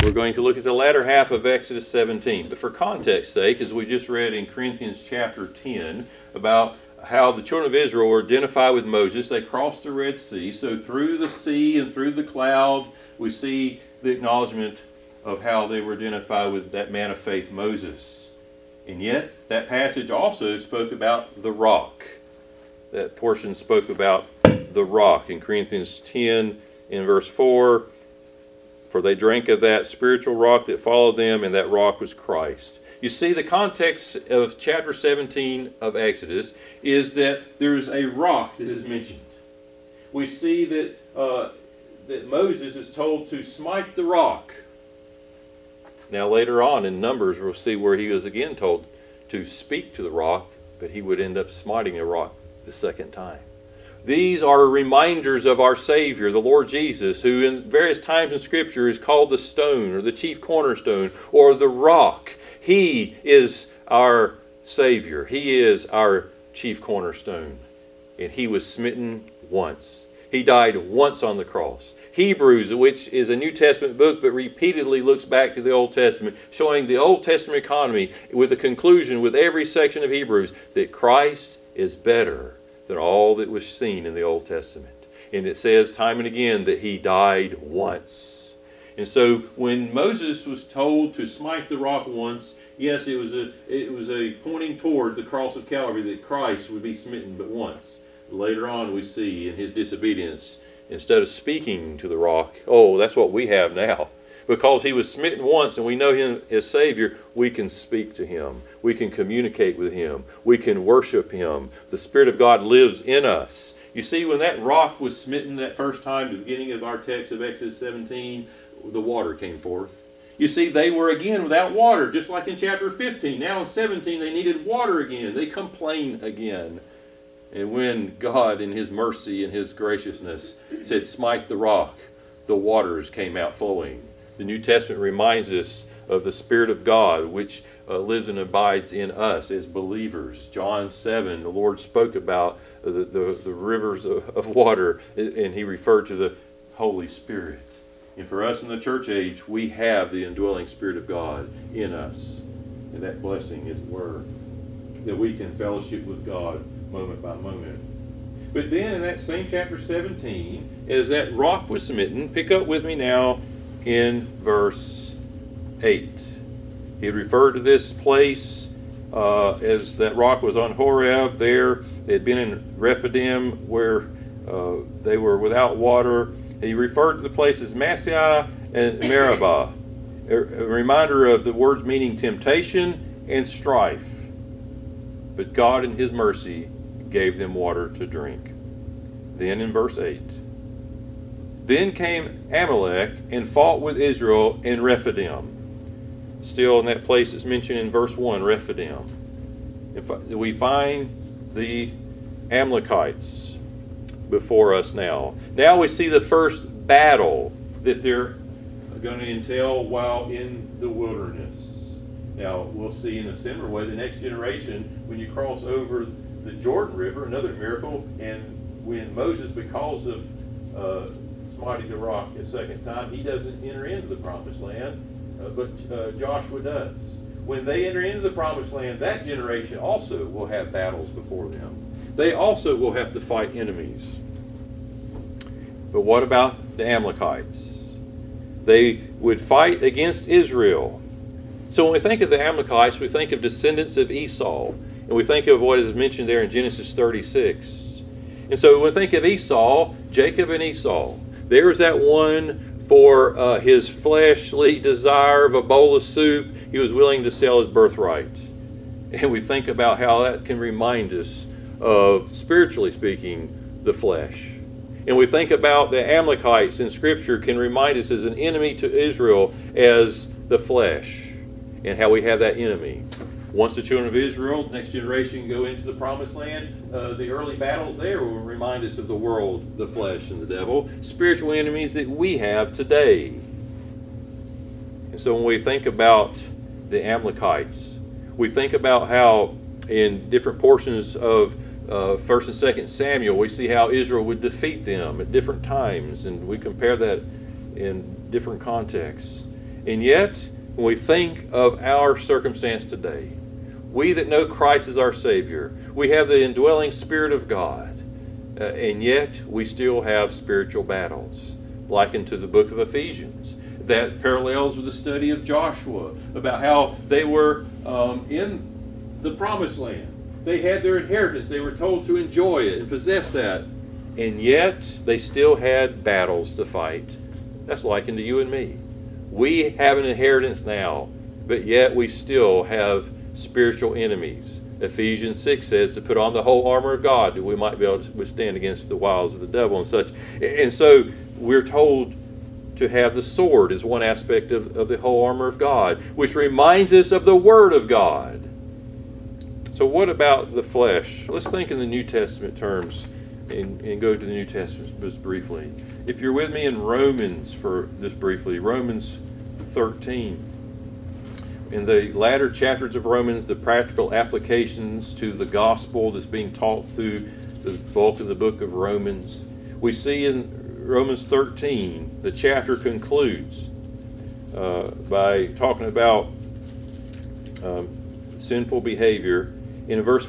We're going to look at the latter half of Exodus 17. But for context sake, as we just read in Corinthians chapter 10 about how the children of Israel were identified with Moses, they crossed the Red Sea. So through the sea and through the cloud, we see the acknowledgement of how they were identified with that man of faith, Moses. And yet, that passage also spoke about the rock. That portion spoke about the rock in Corinthians 10 in verse 4. For they drank of that spiritual rock that followed them, and that rock was Christ. You see, the context of chapter 17 of Exodus is that there's a rock that is mentioned. We see that Moses is told to smite the rock. Now later on in Numbers, we'll see where he was again told to speak to the rock, but he would end up smiting the rock the second time. These are reminders of our Savior, the Lord Jesus, who in various times in Scripture is called the stone or the chief cornerstone or the rock. He is our Savior. He is our chief cornerstone. And he was smitten once. He died once on the cross. Hebrews, which is a New Testament book but repeatedly looks back to the Old Testament, showing the Old Testament economy with a conclusion with every section of Hebrews that Christ is better than all that was seen in the Old Testament. And it says time and again that he died once. And so when Moses was told to smite the rock once, yes, it was a pointing toward the cross of Calvary that Christ would be smitten but once. Later on we see in his disobedience, instead of speaking to the rock, oh, that's what we have now. Because he was smitten once and we know him as Savior, we can speak to him. We can communicate with him. We can worship him. The Spirit of God lives in us. You see, when that rock was smitten that first time, the beginning of our text of Exodus 17, the water came forth. You see, they were again without water, just like in chapter 15. Now in 17, they needed water again. They complained again. And when God, in his mercy and his graciousness, said, smite the rock, the waters came out flowing. The New Testament reminds us of the Spirit of God, which lives and abides in us as believers. John 7, the Lord spoke about the rivers of water, and he referred to the Holy Spirit. And for us in the church age, we have the indwelling Spirit of God in us. And that blessing, as it were, that we can fellowship with God moment by moment. But then in that same chapter 17, as that rock was smitten, pick up with me now in verse 8. He had referred to this place as that rock was on Horeb. There they had been in Rephidim where they were without water. And he referred to the place as Massah and Meribah, a reminder of the words meaning temptation and strife. But God in his mercy gave them water to drink. Then in verse 8, then came Amalek and fought with Israel in Rephidim. Still in that place that's mentioned in verse 1, Rephidim. We find the Amalekites before us now. Now we see the first battle that they're going to entail while in the wilderness. Now we'll see in a similar way the next generation, when you cross over the Jordan River, another miracle, and when Moses, because of smiting the rock a second time, he doesn't enter into the promised land, but Joshua does. When they enter into the promised land, that generation also will have battles before them. They also will have to fight enemies. But what about the Amalekites? They would fight against Israel. So when we think of the Amalekites, we think of descendants of Esau. And we think of what is mentioned there in Genesis 36. And so when we think of Esau, Jacob and Esau, there's that one for his fleshly desire of a bowl of soup. He was willing to sell his birthright. And we think about how that can remind us of, spiritually speaking, the flesh. And we think about the Amalekites in Scripture can remind us as an enemy to Israel as the flesh, and how we have that enemy. Once the children of Israel, next generation, go into the promised land, the early battles there will remind us of the world, the flesh, and the devil, spiritual enemies that we have today. And so when we think about the Amalekites, we think about how in different portions of 1st and 2nd Samuel, we see how Israel would defeat them at different times, and we compare that in different contexts. And yet, when we think of our circumstance today, we that know Christ as our Savior, we have the indwelling Spirit of God, and yet we still have spiritual battles, likened to the book of Ephesians. That parallels with the study of Joshua, about how they were in the promised land. They had their inheritance. They were told to enjoy it and possess that. And yet, they still had battles to fight. That's likened to you and me. We have an inheritance now, but yet we still have spiritual enemies. Ephesians 6 says to put on the whole armor of God, that we might be able to withstand against the wiles of the devil and such. And so we're told to have the sword as one aspect of the whole armor of God, which reminds us of the Word of God. So what about the flesh? Let's think in the New Testament terms and go to the New Testament just briefly. If you're with me in Romans for just briefly, Romans 13. In the latter chapters of Romans, the practical applications to the gospel that's being taught through the bulk of the book of Romans, we see in Romans 13, the chapter concludes by talking about sinful behavior. In verse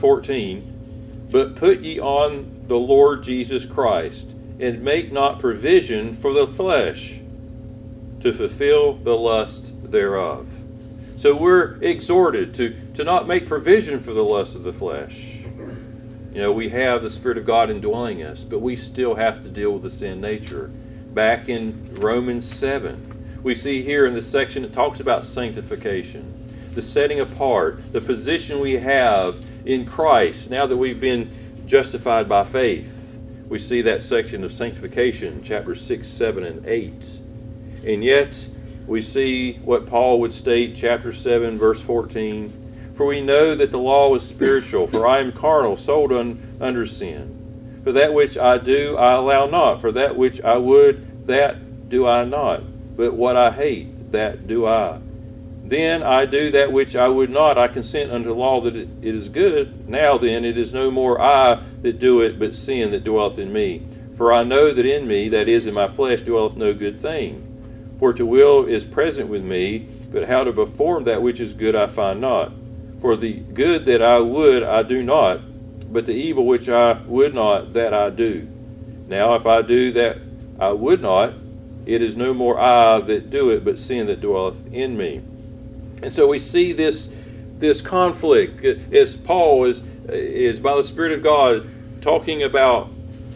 14, but put ye on the Lord Jesus Christ, and make not provision for the flesh to fulfill the lust thereof. So we're exhorted to not make provision for the lust of the flesh. You know, we have the Spirit of God indwelling us, but we still have to deal with the sin nature. Back in Romans 7, we see here in this section it talks about sanctification, the setting apart, the position we have in Christ now that we've been justified by faith. We see that section of sanctification, chapters 6, 7, and 8. And yet, we see what Paul would state, chapter 7, verse 14. For we know that the law is spiritual, for I am carnal, sold under sin. For that which I do, I allow not. For that which I would, that do I not. But what I hate, that do I. Then I do that which I would not. I consent unto the law that it is good. Now then, it is no more I that do it, but sin that dwelleth in me. For I know that in me, that is in my flesh, dwelleth no good thing. For to will is present with me, but how to perform that which is good I find not. For the good that I would I do not, but the evil which I would not, that I do. Now if I do that I would not, it is no more I that do it, but sin that dwelleth in me. And so we see this conflict as Paul is by the Spirit of God talking about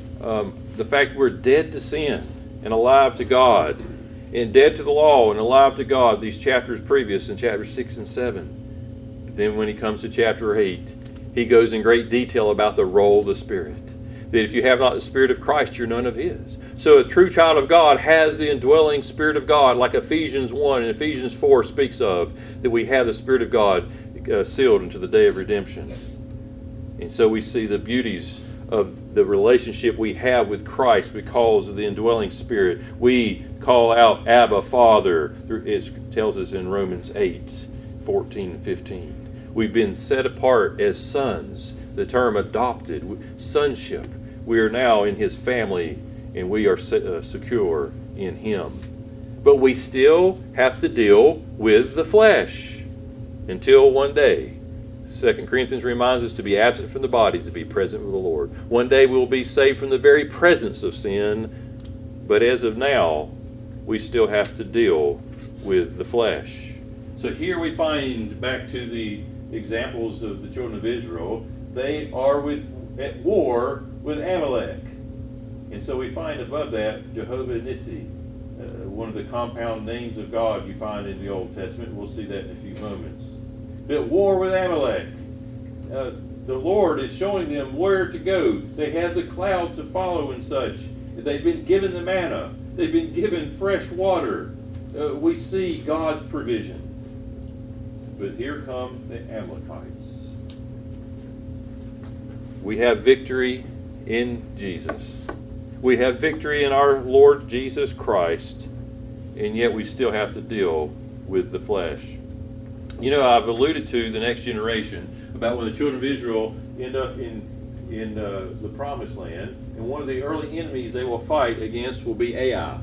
the fact we're dead to sin and alive to God, and dead to the law and alive to God, these chapters previous in chapters 6 and 7. But then when he comes to chapter 8, he goes in great detail about the role of the Spirit. That if you have not the Spirit of Christ, you're none of His. So a true child of God has the indwelling Spirit of God, like Ephesians 1 and Ephesians 4 speaks of, that we have the Spirit of God sealed into the day of redemption. And so we see the beauties of the relationship we have with Christ because of the indwelling Spirit. We call out Abba, Father. It tells us in Romans 8, 14 and 15. We've been set apart as sons. The term adopted, sonship. We are now in His family, and we are secure in Him. But we still have to deal with the flesh until one day. 2 Corinthians reminds us to be absent from the body, to be present with the Lord. One day we will be saved from the very presence of sin, but as of now, we still have to deal with the flesh. So here we find, back to the examples of the children of Israel, they are at war with Amalek. And so we find above that Jehovah Nissi, one of the compound names of God you find in the Old Testament. We'll see that in a few moments. At war with Amalek. The Lord is showing them where to go. They have the cloud to follow and such. They've been given the manna. They've been given fresh water. We see God's provision. But here come the Amalekites. We have victory in Jesus. We have victory in our Lord Jesus Christ, and yet we still have to deal with the flesh. You know, I've alluded to the next generation about when the children of Israel end up in the promised land, and one of the early enemies they will fight against will be Ai. 1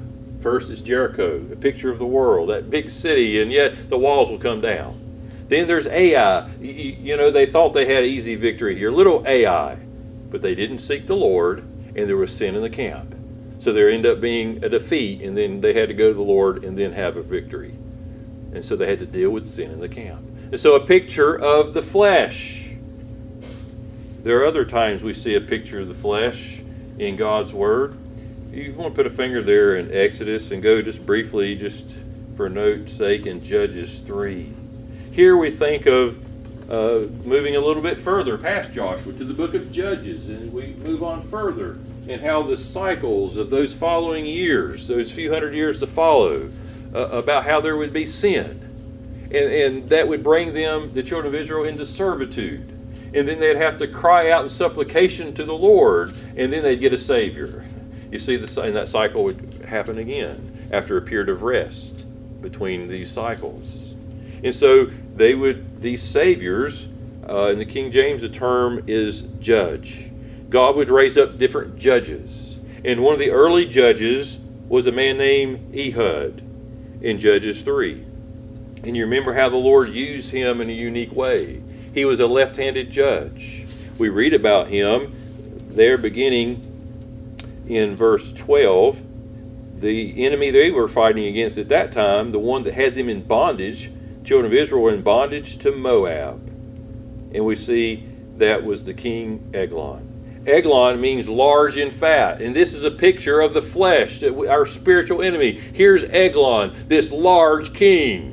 First it's Jericho, a picture of the world, that big city, and yet the walls will come down. Then there's Ai. They thought they had easy victory here, little Ai, but they didn't seek the Lord, and there was sin in the camp. So there ended up being a defeat, and then they had to go to the Lord and then have a victory. And so they had to deal with sin in the camp. And so a picture of the flesh. There are other times we see a picture of the flesh in God's Word. You want to put a finger there in Exodus and go just briefly, just for note's sake, in Judges 3. Here we think of moving a little bit further past Joshua to the book of Judges, and we move on further in how the cycles of those following years, those few hundred years to follow, about how there would be sin. And that would bring them, the children of Israel, into servitude. And then they'd have to cry out in supplication to the Lord, and then they'd get a Savior. You see, and that cycle would happen again after a period of rest between these cycles. And so these saviors, in the King James, the term is judge. God would raise up different judges. And one of the early judges was a man named Ehud in Judges 3. And you remember how the Lord used him in a unique way. He was a left-handed judge. We read about him there beginning in verse 12. The enemy they were fighting against at that time, the one that had them in bondage, children of Israel were in bondage to Moab. And we see that was the king Eglon. Eglon means large and fat. And this is a picture of the flesh, our spiritual enemy. Here's Eglon, this large king.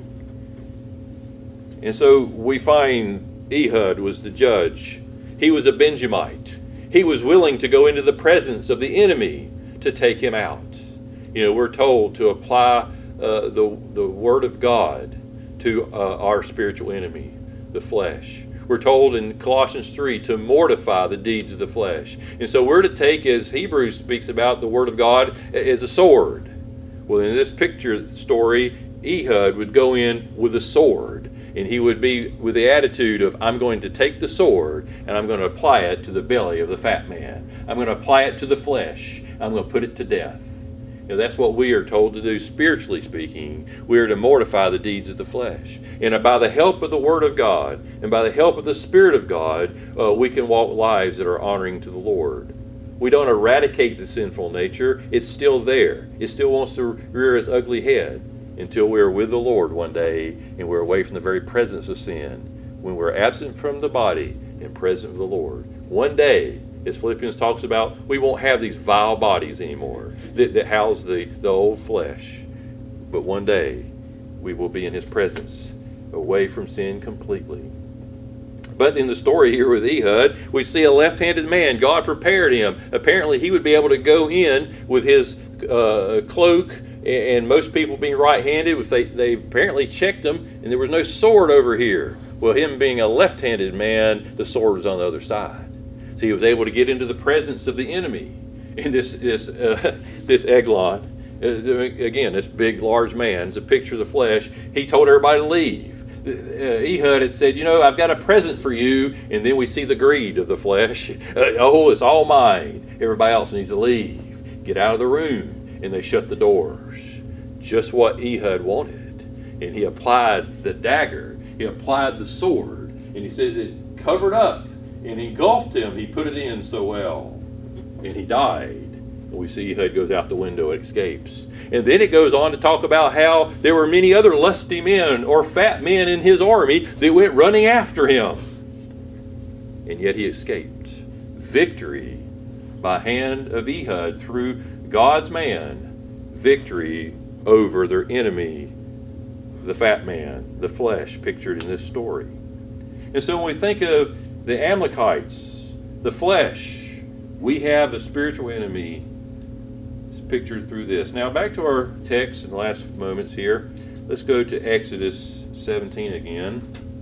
And so we find Ehud was the judge. He was a Benjamite. He was willing to go into the presence of the enemy to take him out. We're told to apply the word of God to our spiritual enemy, the flesh. We're told in Colossians 3 to mortify the deeds of the flesh. And so we're to take, as Hebrews speaks about, the word of God as a sword. Well, in this picture story, Ehud would go in with a sword, and he would be with the attitude of, I'm going to take the sword and I'm going to apply it to the belly of the fat man. I'm going to apply it to the flesh. I'm going to put it to death. That's what we are told to do, spiritually speaking. We are to mortify the deeds of the flesh. And by the help of the Word of God and by the help of the Spirit of God, we can walk lives that are honoring to the Lord. We don't eradicate the sinful nature. It's still there. It still wants to rear its ugly head until we are with the Lord one day and we're away from the very presence of sin. When we're absent from the body and present with the Lord. One day, as Philippians talks about, we won't have these vile bodies anymore that house the old flesh. But one day, we will be in His presence, away from sin completely. But in the story here with Ehud, we see a left-handed man. God prepared him. Apparently, he would be able to go in with his cloak, and most people being right-handed, if they apparently checked him, and there was no sword over here. Well, him being a left-handed man, the sword was on the other side. So he was able to get into the presence of the enemy. And this Eglon, again, this big, large man, is a picture of the flesh. He told everybody to leave. Ehud had said, I've got a present for you. And then we see the greed of the flesh. It's all mine. Everybody else needs to leave. Get out of the room. And they shut the doors. Just what Ehud wanted. And he applied the dagger. He applied the sword. And he says it covered up and engulfed him. He put it in so well. And he died. And we see Ehud goes out the window and escapes. And then it goes on to talk about how there were many other lusty men or fat men in his army that went running after him. And yet he escaped. Victory by hand of Ehud through God's man. Victory over their enemy, the fat man, the flesh pictured in this story. And so when we think of the Amalekites, the flesh, we have a spiritual enemy pictured through this. Now back to our text in the last moments here. Let's go to Exodus 17 again.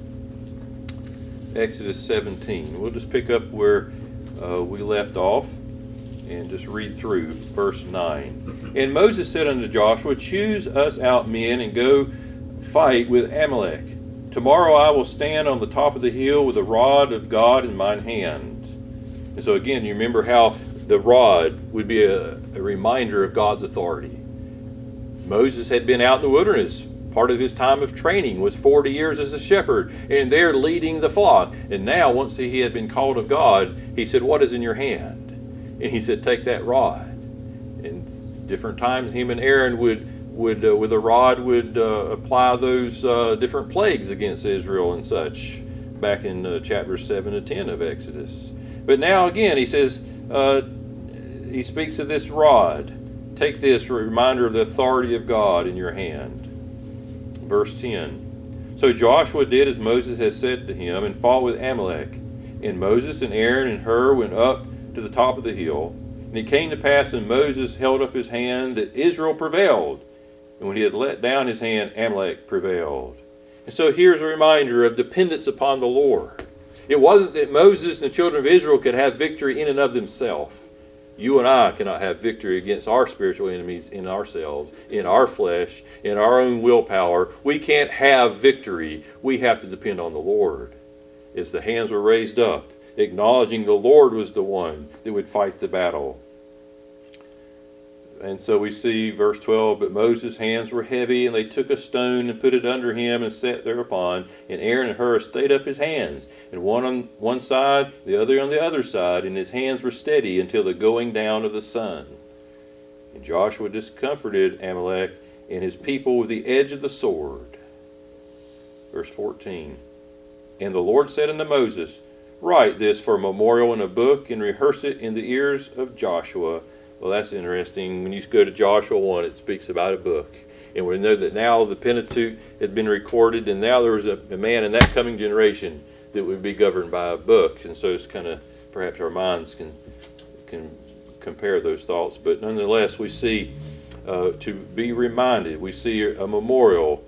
Exodus 17. We'll just pick up where we left off and just read through verse 9. And Moses said unto Joshua, choose us out men and go fight with Amalek. Tomorrow I will stand on the top of the hill with the rod of God in mine hand. And so again, you remember how the rod would be a reminder of God's authority. Moses had been out in the wilderness. Part of his time of training was 40 years as a shepherd, and there leading the flock. And now, once he had been called of God, he said, "What is in your hand?" And he said, "Take that rod." And different times, him and Aaron would with a rod apply those different plagues against Israel and such, back in chapters 7 to 10 of Exodus. But now again, he says, he speaks of this rod. Take this, a reminder of the authority of God in your hand. Verse 10. So Joshua did as Moses had said to him, and fought with Amalek. And Moses and Aaron and Hur went up to the top of the hill. And it came to pass when Moses held up his hand that Israel prevailed. And when he had let down his hand, Amalek prevailed. And so here's a reminder of dependence upon the Lord. It wasn't that Moses and the children of Israel could have victory in and of themselves. You and I cannot have victory against our spiritual enemies in ourselves, in our flesh, in our own willpower. We can't have victory. We have to depend on the Lord. As the hands were raised up, acknowledging the Lord was the one that would fight the battle. And so we see verse 12, but Moses' hands were heavy, and they took a stone and put it under him and sat thereupon. And Aaron and Hur stayed up his hands, and one on one side, the other on the other side, and his hands were steady until the going down of the sun. And Joshua discomforted Amalek and his people with the edge of the sword. Verse 14, and the Lord said unto Moses, write this for a memorial in a book, and rehearse it in the ears of Joshua. Well, that's interesting. When you go to Joshua 1, it speaks about a book. And we know that now the Pentateuch has been recorded, and now there was a man in that coming generation that would be governed by a book. And so it's kind of, perhaps our minds can compare those thoughts. But nonetheless, we see, to be reminded, we see a memorial.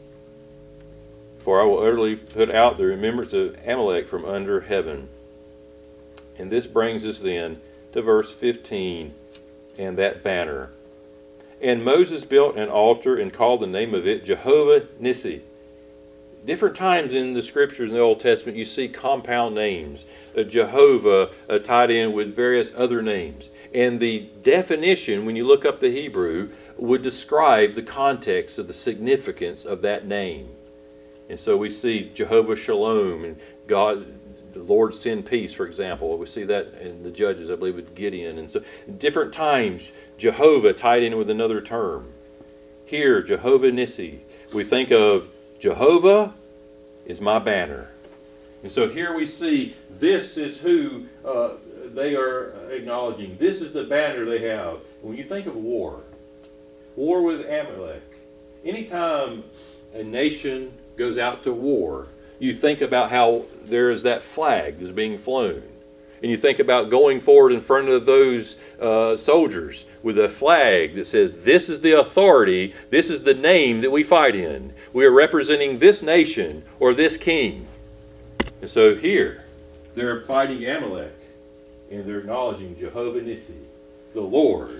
For I will utterly put out the remembrance of Amalek from under heaven. And this brings us then to verse 15. And that banner. And Moses built an altar and called the name of it Jehovah Nissi. Different times in the scriptures in the Old Testament you see compound names. Jehovah tied in with various other names. And the definition, when you look up the Hebrew, would describe the context of the significance of that name. And so we see Jehovah Shalom, and God, the Lord send peace, for example. We see that in the Judges, I believe, with Gideon. And so different times, Jehovah tied in with another term. Here, Jehovah Nissi. We think of Jehovah is my banner. And so here we see this is who they are acknowledging. This is the banner they have. When you think of war with Amalek, anytime a nation goes out to war, you think about how there is that flag that's being flown. And you think about going forward in front of those soldiers with a flag that says, this is the authority, this is the name that we fight in. We are representing this nation or this king. And so here, they're fighting Amalek, and they're acknowledging Jehovah Nissi. The Lord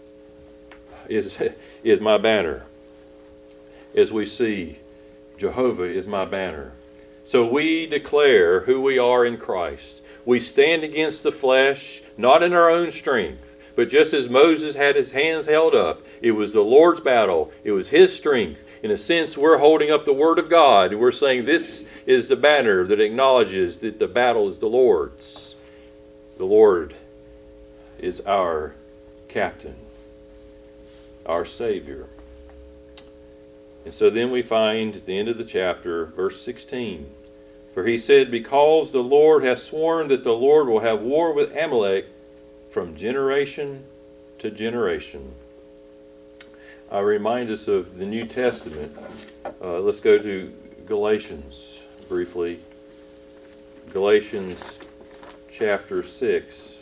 is my banner. As we see, Jehovah is my banner. So we declare who we are in Christ. We stand against the flesh, not in our own strength, but just as Moses had his hands held up, it was the Lord's battle. It was his strength. In a sense, we're holding up the Word of God, and we're saying this is the banner that acknowledges that the battle is the Lord's. The Lord is our captain, our Savior. And so then we find at the end of the chapter, verse 16, for he said, because the Lord hath sworn that the Lord will have war with Amalek from generation to generation. I remind us of the New Testament. Let's go to Galatians briefly. Galatians chapter 6.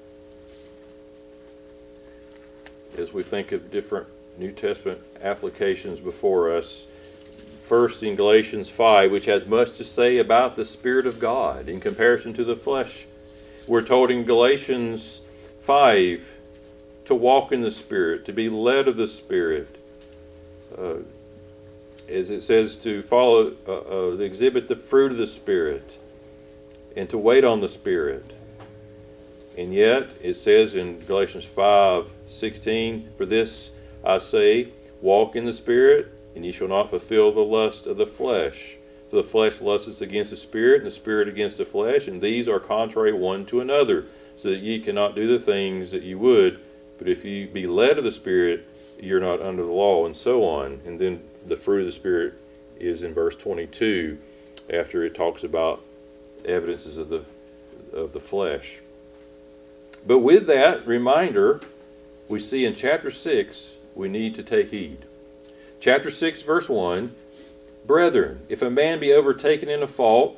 As we think of different New Testament applications before us. First in Galatians 5, which has much to say about the Spirit of God in comparison to the flesh. We're told in Galatians 5 to walk in the Spirit, to be led of the Spirit. As it says, to follow, exhibit the fruit of the Spirit, and to wait on the Spirit. And yet, it says in Galatians 5:16, for this I say, Walk in the Spirit, and ye shall not fulfill the lust of the flesh. For the flesh lusteth against the Spirit, and the Spirit against the flesh, and these are contrary one to another, so that ye cannot do the things that ye would. But if ye be led of the Spirit, you're not under the law, and so on. And then the fruit of the Spirit is in verse 22, after it talks about evidences of the flesh. But with that reminder, we see in chapter 6, we need to take heed. Chapter 6, verse 1, Brethren, if a man be overtaken in a fault,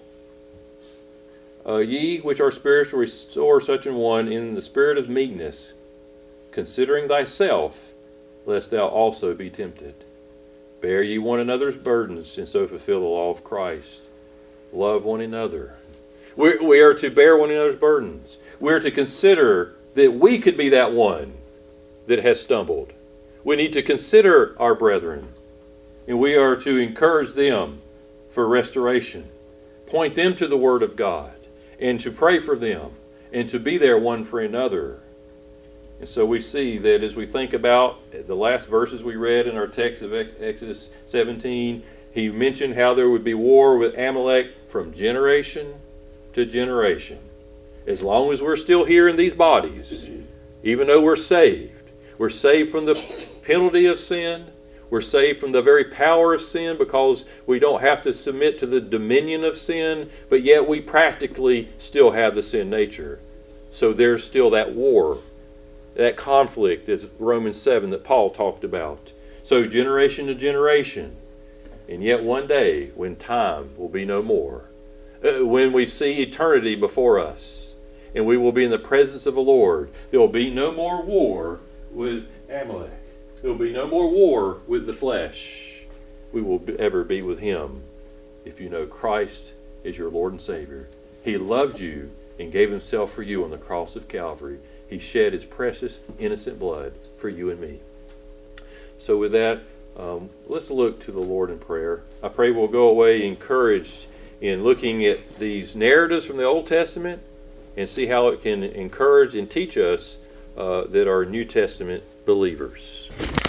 ye which are spiritual restore such an one in the spirit of meekness, considering thyself, lest thou also be tempted. Bear ye one another's burdens, and so fulfill the law of Christ. Love one another. We are to bear one another's burdens. We are to consider that we could be that one that has stumbled. We need to consider our brethren, and we are to encourage them for restoration. Point them to the Word of God, and to pray for them, and to be there one for another. And so we see that as we think about the last verses we read in our text of Exodus 17, he mentioned how there would be war with Amalek from generation to generation. As long as we're still here in these bodies, even though we're saved from the penalty of sin, we're saved from the very power of sin because we don't have to submit to the dominion of sin, but yet we practically still have the sin nature. So there's still that war, that conflict, as Romans 7 that Paul talked about. So generation to generation. And yet one day when time will be no more, when we see eternity before us, and we will be in the presence of the Lord, there will be no more war with Amalek. There will be no more war with the flesh. We will ever be with Him if you know Christ is your Lord and Savior. He loved you and gave Himself for you on the cross of Calvary. He shed His precious, innocent blood for you and me. So with that, let's look to the Lord in prayer. I pray we'll go away encouraged in looking at these narratives from the Old Testament and see how it can encourage and teach us that are New Testament believers.